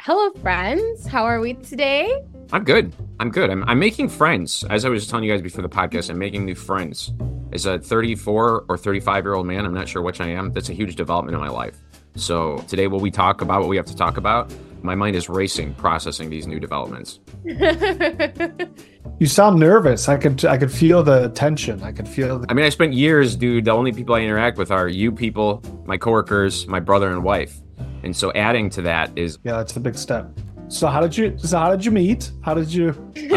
Hello, friends. How are we today? I'm good. I'm making friends. As I was telling you guys before the podcast, I'm making new friends. As a 34 or 35-year-old man, I'm not sure which I am. That's a huge development in my life. So today, will we talk about what we have to talk about? My mind is racing, processing these new developments. You sound nervous. I could feel the tension. I could feel the I mean, I spent years, dude. The only people I interact with are you people, my coworkers, my brother and wife. And so adding to that is Yeah, that's a big step. So how did you meet? How did you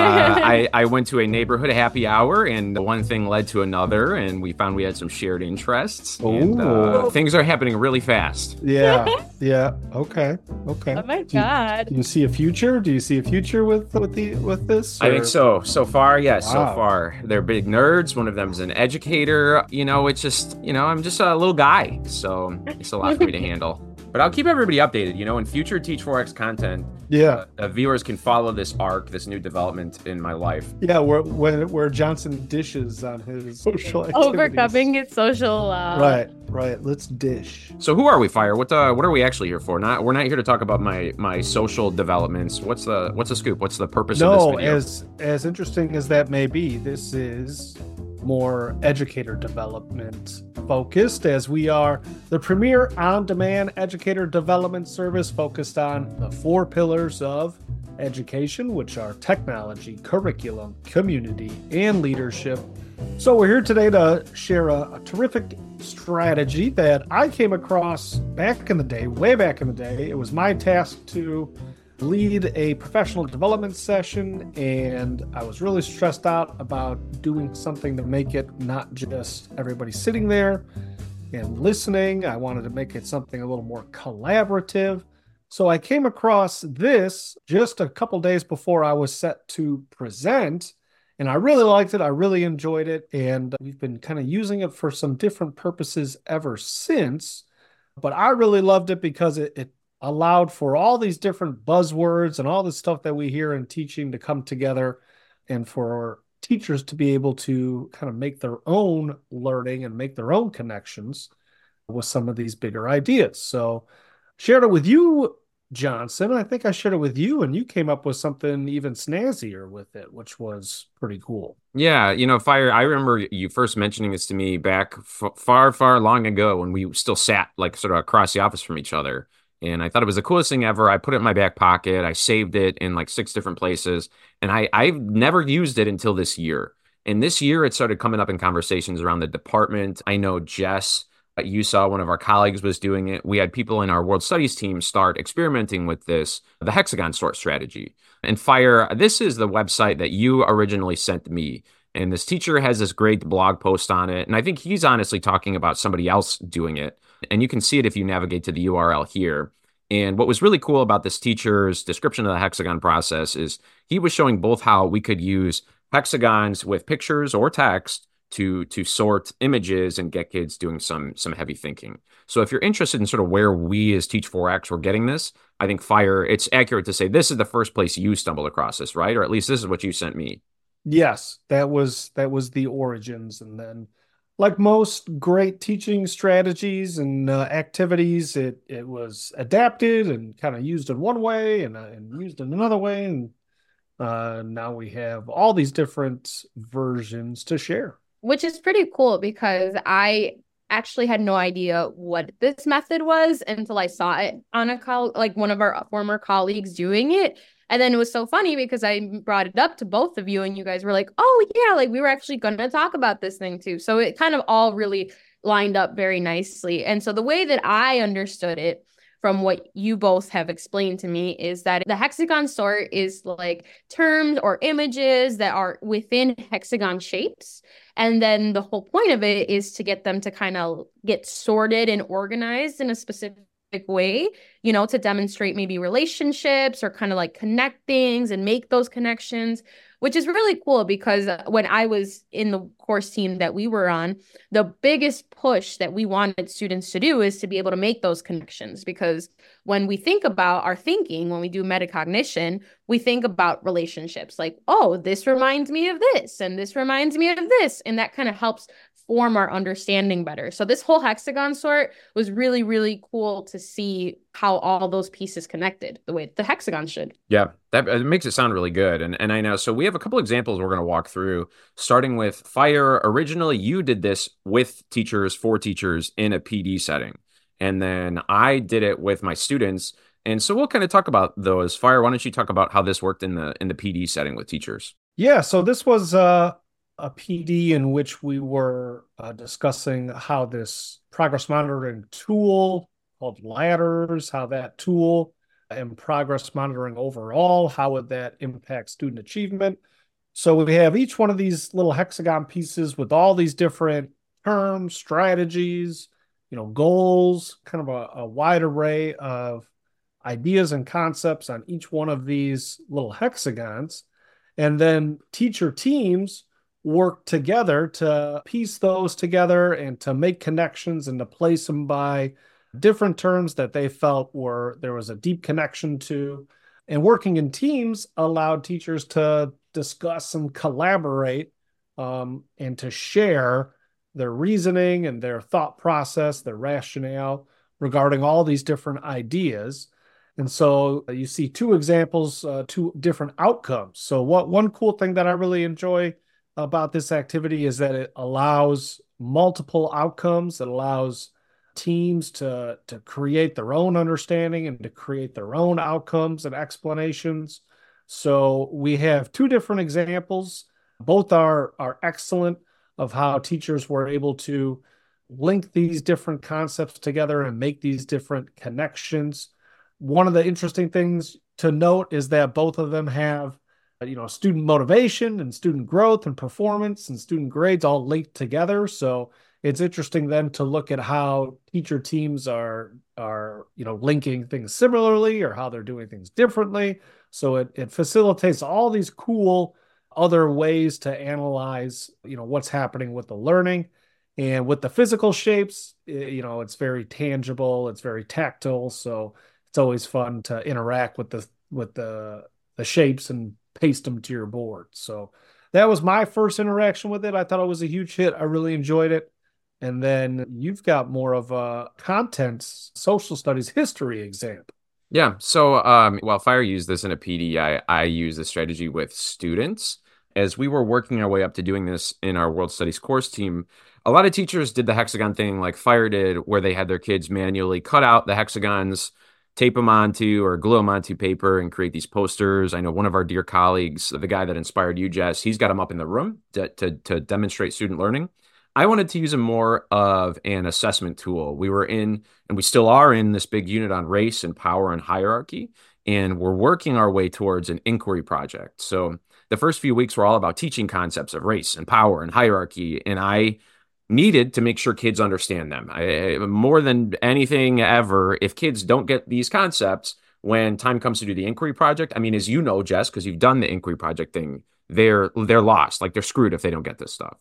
I went to a neighborhood happy hour, and one thing led to another, and we found we had some shared interests. And Ooh. things are happening really fast. Yeah. Yeah. Okay. Okay. Oh my Do you, God. do you see a future? Do you see a future with this? I think so. So far, yes, so Wow. far. They're big nerds. One of them's an educator. It's just, I'm just a little guy. So it's a lot for me to handle. But I'll keep everybody updated. In future Teach 4X content, Yeah. viewers can follow this arc, this new development in my life. Yeah, where Johnson dishes on his social activities. Overcoming his social. Right. Let's dish. So who are we, Fire? What are we actually here for? We're not here to talk about my social developments. What's the scoop? What's the purpose of this No, video? as interesting as that may be, this is more educator development focused, as we are the premier on-demand educator development service focused on the four pillars of education, which are technology, curriculum, community, and leadership. So we're here today to share a terrific strategy that I came across back in the day, way back in the day. It was my task to lead a professional development session, and I was really stressed out about doing something to make it not just everybody sitting there and listening. I wanted to make it something a little more collaborative. So I came across this just a couple days before I was set to present, and I really liked it. I really enjoyed it, and we've been kind of using it for some different purposes ever since. But I really loved it because it allowed for all these different buzzwords and all the stuff that we hear in teaching to come together, and for teachers to be able to kind of make their own learning and make their own connections with some of these bigger ideas. So shared it with you, Johnson. I think I shared it with you, and you came up with something even snazzier with it, which was pretty cool. Yeah, Fire, I remember you first mentioning this to me back far, far long ago when we still sat like sort of across the office from each other. And I thought it was the coolest thing ever. I put it in my back pocket. I saved it in like 6 different places. And I've never used it until this year. And this year it started coming up in conversations around the department. I know Jess, you saw one of our colleagues was doing it. We had people in our world studies team start experimenting with this, the hexagon sort strategy. And Fire, this is the website that you originally sent me. And this teacher has this great blog post on it. And I think he's honestly talking about somebody else doing it. And you can see it if you navigate to the URL here. And what was really cool about this teacher's description of the hexagon process is he was showing both how we could use hexagons with pictures or text to sort images and get kids doing some heavy thinking. So if you're interested in sort of where we as Teach 4X were getting this, I think Fire, it's accurate to say this is the first place you stumbled across this, right? Or at least this is what you sent me. Yes, that was the origins, and then, like most great teaching strategies and activities, it was adapted and kind of used in one way and used in another way, and now we have all these different versions to share. Which is pretty cool because I actually had no idea what this method was until I saw it on like one of our former colleagues doing it. And then it was so funny because I brought it up to both of you and you guys were like, oh yeah, like we were actually going to talk about this thing too. So it kind of all really lined up very nicely. And so the way that I understood it from what you both have explained to me is that the hexagon sort is like terms or images that are within hexagon shapes. And then the whole point of it is to get them to kind of get sorted and organized in a specific way, to demonstrate maybe relationships or kind of like connect things and make those connections, which is really cool because when I was in the course team that we were on, the biggest push that we wanted students to do is to be able to make those connections. Because when we think about our thinking, when we do metacognition, we think about relationships like, oh, this reminds me of this, and this reminds me of this. And that kind of helps form our understanding better. So this whole hexagon sort was really, really cool to see how all those pieces connected the way the hexagon should. Yeah, that it makes it sound really good. And I know. So we have a couple examples we're going to walk through, starting with fire. Originally, you did this with teachers, for teachers in a PD setting. And then I did it with my students. And so we'll kind of talk about those. Fire, why don't you talk about how this worked in the PD setting with teachers? Yeah, so this was a PD in which we were discussing how this progress monitoring tool called Ladders, how that tool and progress monitoring overall, how would that impact student achievement? So we have each one of these little hexagon pieces with all these different terms, strategies, goals, kind of a wide array of ideas and concepts on each one of these little hexagons. And then teacher teams work together to piece those together and to make connections and to place them by different terms that they felt there was a deep connection to. And working in teams allowed teachers to discuss and collaborate and to share their reasoning and their thought process, their rationale regarding all these different ideas. And so you see two examples, two different outcomes. So one cool thing that I really enjoy about this activity is that it allows multiple outcomes. It allows teams to create their own understanding and to create their own outcomes and explanations. So we have two different examples. Both are excellent of how teachers were able to link these different concepts together and make these different connections. One of the interesting things to note is that both of them have, student motivation and student growth and performance and student grades all linked together. So it's interesting then to look at how teacher teams are linking things similarly or how they're doing things differently. So it facilitates all these cool other ways to analyze, what's happening with the learning. And with the physical shapes, it's very tangible, it's very tactile. So it's always fun to interact with the shapes and paste them to your board. So that was my first interaction with it. I thought it was a huge hit. I really enjoyed it. And then you've got more of a content, social studies history example. Yeah. So while Fire used this in a PD, I use this strategy with students. As we were working our way up to doing this in our World Studies course team, a lot of teachers did the hexagon thing like Fire did, where they had their kids manually cut out the hexagons, tape them onto or glue them onto paper and create these posters. I know one of our dear colleagues, the guy that inspired you, Jess, he's got them up in the room to demonstrate student learning. I wanted to use a more of an assessment tool. We were in, and we still are in, this big unit on race and power and hierarchy, and we're working our way towards an inquiry project. So the first few weeks were all about teaching concepts of race and power and hierarchy, and I needed to make sure kids understand them. More than anything ever, if kids don't get these concepts when time comes to do the inquiry project, I mean, as you know, Jess, because you've done the inquiry project thing, they're lost. Like, they're screwed if they don't get this stuff.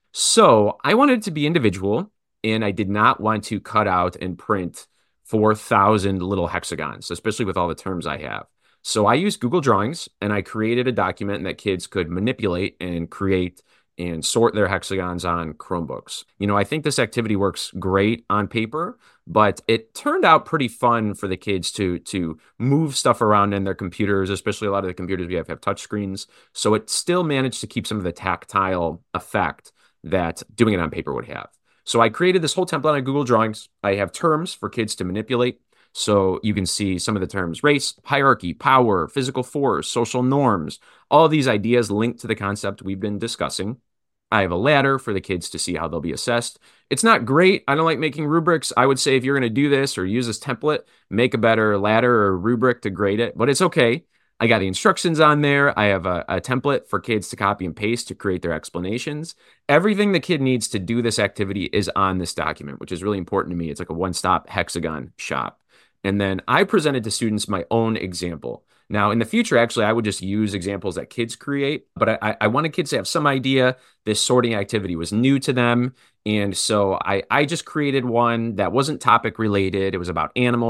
So I wanted it to be individual, and I did not want to cut out and print 4,000 little hexagons, especially with all the terms I have. So I used Google Drawings, and I created a document that kids could manipulate and create and sort their hexagons on Chromebooks. I think this activity works great on paper, but it turned out pretty fun for the kids to move stuff around in their computers, especially a lot of the computers we have touch screens. So it still managed to keep some of the tactile effect that doing it on paper would have. So I created this whole template on Google Drawings. I have terms for kids to manipulate. So you can see some of the terms: race, hierarchy, power, physical force, social norms, all these ideas linked to the concept we've been discussing. I have a ladder for the kids to see how they'll be assessed. It's not great. I don't like making rubrics. I would say if you're going to do this or use this template, make a better ladder or rubric to grade it, but it's okay. I got the instructions on there. I have a template for kids to copy and paste to create their explanations. Everything the kid needs to do this activity is on this document, which is really important to me. It's like a one-stop hexagon shop. And then I presented to students my own example. Now, in the future, actually, I would just use examples that kids create, but I wanted kids to have some idea this sorting activity was new to them. And so I just created one that wasn't topic related. It was about animals.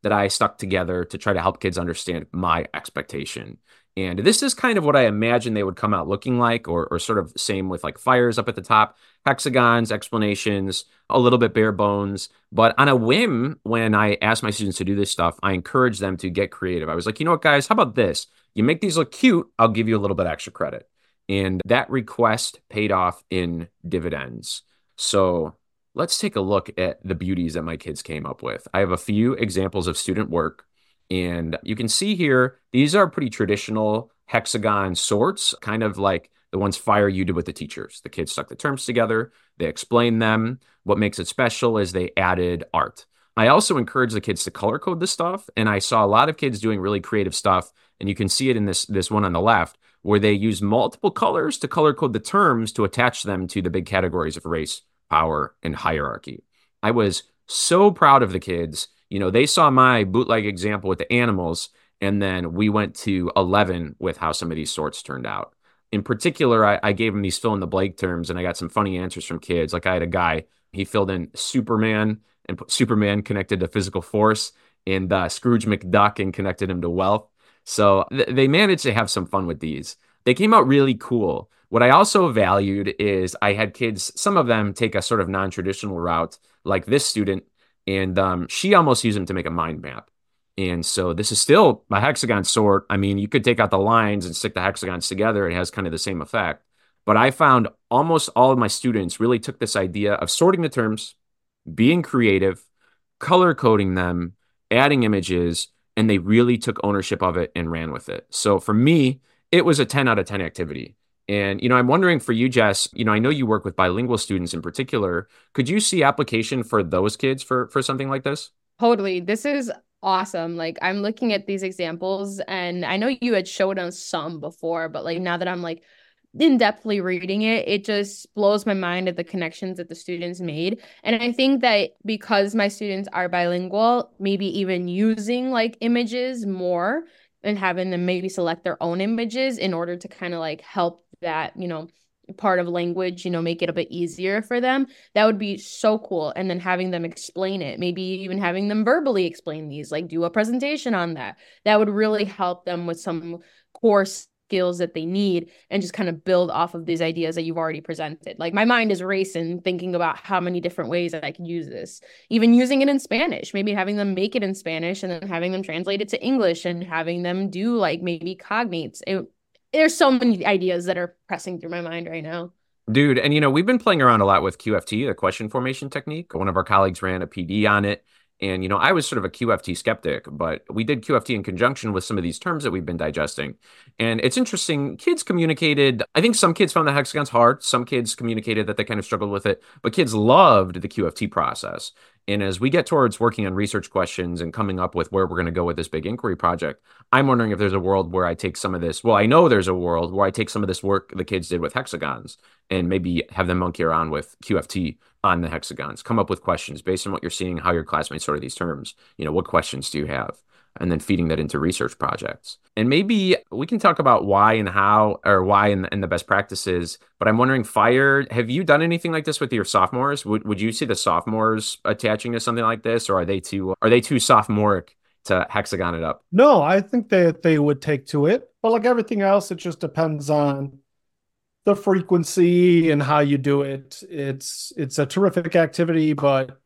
that I stuck together to try to help kids understand my expectation. And this is kind of what I imagine they would come out looking like, or sort of same with like fires up at the top, hexagons, explanations, a little bit bare bones. But on a whim, when I ask my students to do this stuff, I encourage them to get creative. I was like, you know what, guys, how about this? You make these look cute, I'll give you a little bit extra credit. And that request paid off in dividends. So let's take a look at the beauties that my kids came up with. I have a few examples of student work. And you can see here, these are pretty traditional hexagon sorts, kind of like the ones Fire you did with the teachers. The kids stuck the terms together, they explained them. What makes it special is they added art. I also encourage the kids to color code this stuff. And I saw a lot of kids doing really creative stuff. And you can see it in this one on the left, where they use multiple colors to color code the terms to attach them to the big categories of race, power, and hierarchy. I was so proud of the kids. You know, they saw my bootleg example with the animals, and then we went to 11 with how some of these sorts turned out. In particular, I gave them these fill in the blank terms, and I got some funny answers from kids. Like I had a guy, he filled in Superman and put Superman connected to physical force, and Scrooge McDuck and connected him to wealth. So they managed to have some fun with these. They came out really cool. What I also valued is I had kids, some of them take a sort of non-traditional route, like this student, and she almost used them to make a mind map. And so this is still a hexagon sort. I mean, you could take out the lines and stick the hexagons together. It has kind of the same effect. But I found almost all of my students really took this idea of sorting the terms, being creative, color coding them, adding images, and they really took ownership of it and ran with it. So for me, it was a 10 out of 10 activity. And, I'm wondering for you, Jess, I know you work with bilingual students in particular. Could you see application for those kids for something like this? Totally. This is awesome. Like I'm looking at these examples and I know you had showed us some before, but like now that I'm like in-depthly reading it, it just blows my mind at the connections that the students made. And I think that because my students are bilingual, maybe even using like images more and having them maybe select their own images in order to kind of like help that, part of language, make it a bit easier for them. That would be so cool. And then having them explain it, maybe even having them verbally explain these, like do a presentation on that. That would really help them with some core skills that they need and just kind of build off of these ideas that you've already presented. Like my mind is racing thinking about how many different ways that I could use this, even using it in Spanish, maybe having them make it in Spanish and then having them translate it to English and having them do like maybe cognates. There's so many ideas that are pressing through my mind right now. Dude, and we've been playing around a lot with QFT, the question formation technique. One of our colleagues ran a PD on it. And, I was sort of a QFT skeptic, but we did QFT in conjunction with some of these terms that we've been digesting. And it's interesting. Kids communicated, I think some kids found the hexagons hard. Some kids communicated that they kind of struggled with it, but kids loved the QFT process. And as we get towards working on research questions and coming up with where we're going to go with this big inquiry project, I'm wondering if there's a world where I take some of this. Well, I know there's a world where I take some of this work the kids did with hexagons and maybe have them monkey around with QFT on the hexagons, come up with questions based on what you're seeing, how your classmates sort of these terms. What questions do you have? And then feeding that into research projects. And maybe we can talk about why and how, or why and the best practices. But I'm wondering, Fire, have you done anything like this with your sophomores? Would you see the sophomores attaching to something like this, or are they too sophomoric to hexagon it up? No, I think that they would take to it. But like everything else, it just depends on the frequency and how you do it. It's a terrific activity, but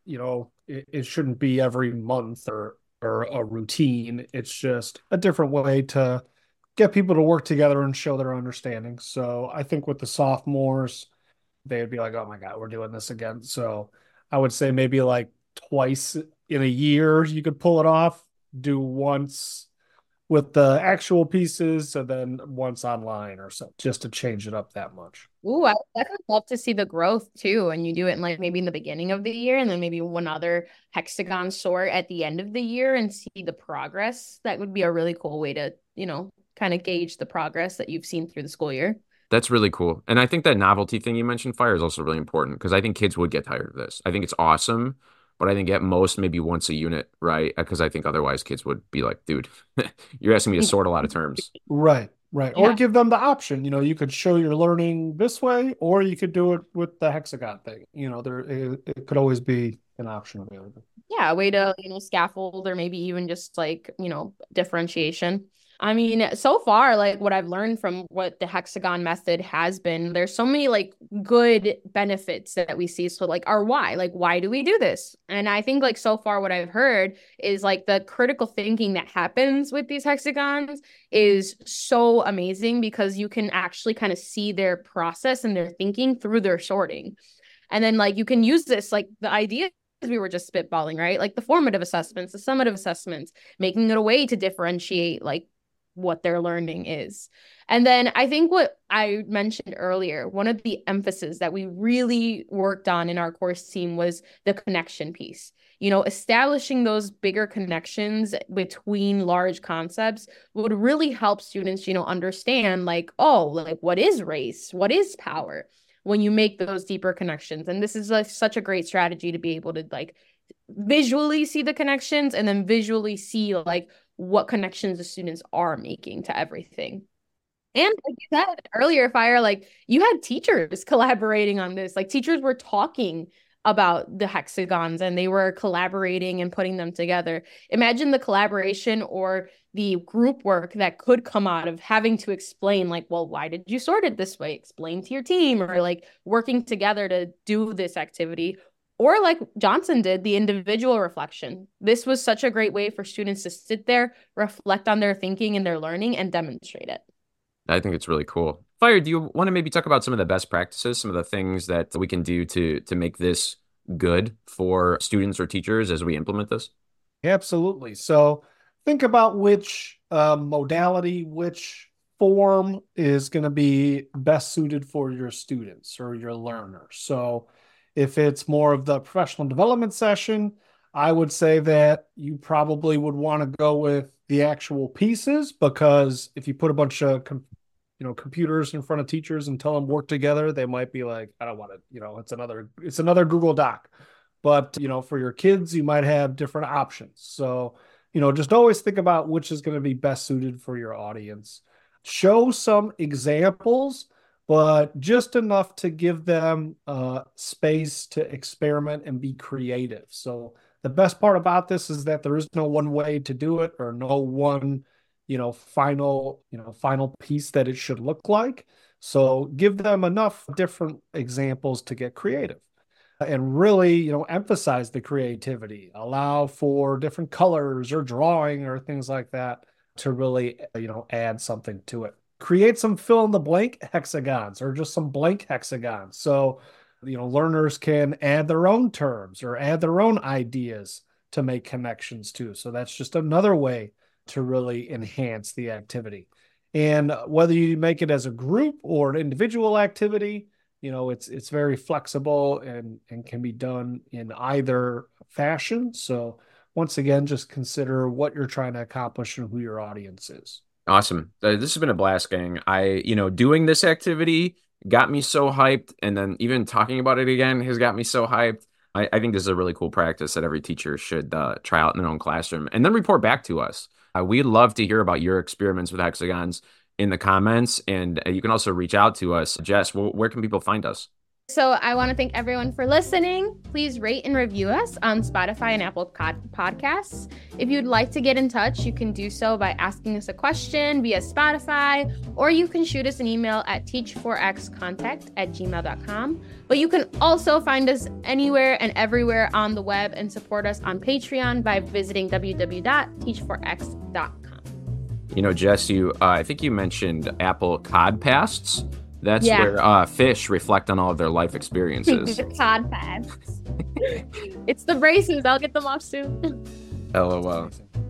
it shouldn't be every month or a routine. It's just a different way to get people to work together and show their understanding. So I think with the sophomores, they'd be like, oh my God, we're doing this again. So I would say maybe like twice in a year, you could pull it off, do once with the actual pieces and then once online or so, just to change it up that much. Ooh, I would love to see the growth too. And you do it in like maybe in the beginning of the year and then maybe one other hexagon sort at the end of the year and see the progress. That would be a really cool way to, kind of gauge the progress that you've seen through the school year. That's really cool. And I think that novelty thing you mentioned, Fire, is also really important because I think kids would get tired of this. I think it's awesome, but I think at most maybe once a unit, right? Because I think otherwise kids would be like, dude, you're asking me to sort a lot of terms. Right. Yeah. Or give them the option. You could show your learning this way, or you could do it with the hexagon thing. It could always be an option available. Yeah, a way to, scaffold or maybe even just like, differentiation. I mean, so far, like what I've learned from what the hexagon method has been, there's so many like good benefits that we see. So like our why, like why do we do this? And I think like so far what I've heard is like the critical thinking that happens with these hexagons is so amazing because you can actually kind of see their process and their thinking through their sorting. And then like you can use this, like the idea we were just spitballing, right? Like the formative assessments, the summative assessments, making it a way to differentiate like what their learning is. And then I think what I mentioned earlier, one of the emphasis that we really worked on in our course team was the connection piece. Establishing those bigger connections between large concepts would really help students, understand like, oh, like what is race? What is power? When you make those deeper connections. And this is such a great strategy to be able to like visually see the connections and then visually see like what connections the students are making to everything. And like you said earlier, Fire, like you had teachers collaborating on this. Like teachers were talking about the hexagons and they were collaborating and putting them together. Imagine the collaboration or the group work that could come out of having to explain like, well, why did you sort it this way? Explain to your team, or like working together to do this activity. Or like Johnson did, the individual reflection. This was such a great way for students to sit there, reflect on their thinking and their learning, and demonstrate it. I think it's really cool. Fire, do you want to maybe talk about some of the best practices, some of the things that we can do to make this good for students or teachers as we implement this? Absolutely. So think about which modality, which form is going to be best suited for your students or your learners. So if it's more of the professional development session, I would say that you probably would want to go with the actual pieces, because if you put a bunch of computers in front of teachers and tell them work together, they might be like, I don't want it. It's another Google Doc. But, for your kids, you might have different options. So, just always think about which is going to be best suited for your audience. Show some examples, but just enough to give them space to experiment and be creative. So the best part about this is that there is no one way to do it, or no one, final piece that it should look like. So give them enough different examples to get creative. And really, emphasize the creativity, allow for different colors or drawing or things like that to really, add something to it. Create some fill in the blank hexagons or just some blank hexagons. So, learners can add their own terms or add their own ideas to make connections too. So that's just another way to really enhance the activity. And whether you make it as a group or an individual activity, it's very flexible and can be done in either fashion. So once again, just consider what you're trying to accomplish and who your audience is. Awesome. This has been a blast, gang. Doing this activity got me so hyped. And then even talking about it again has got me so hyped. I think this is a really cool practice that every teacher should try out in their own classroom and then report back to us. We'd love to hear about your experiments with hexagons in the comments. And you can also reach out to us. Jess, where can people find us? So I want to thank everyone for listening. Please rate and review us on Spotify and Apple Podcasts. If you'd like to get in touch, you can do so by asking us a question via Spotify, or you can shoot us an email at teach4xcontact@gmail.com. But you can also find us anywhere and everywhere on the web and support us on Patreon by visiting www.teach4x.com. Jess, I think you mentioned Apple Codpasts. That's where fish reflect on all of their life experiences. The cod pads. It's the braces. I'll get them off soon. LOL.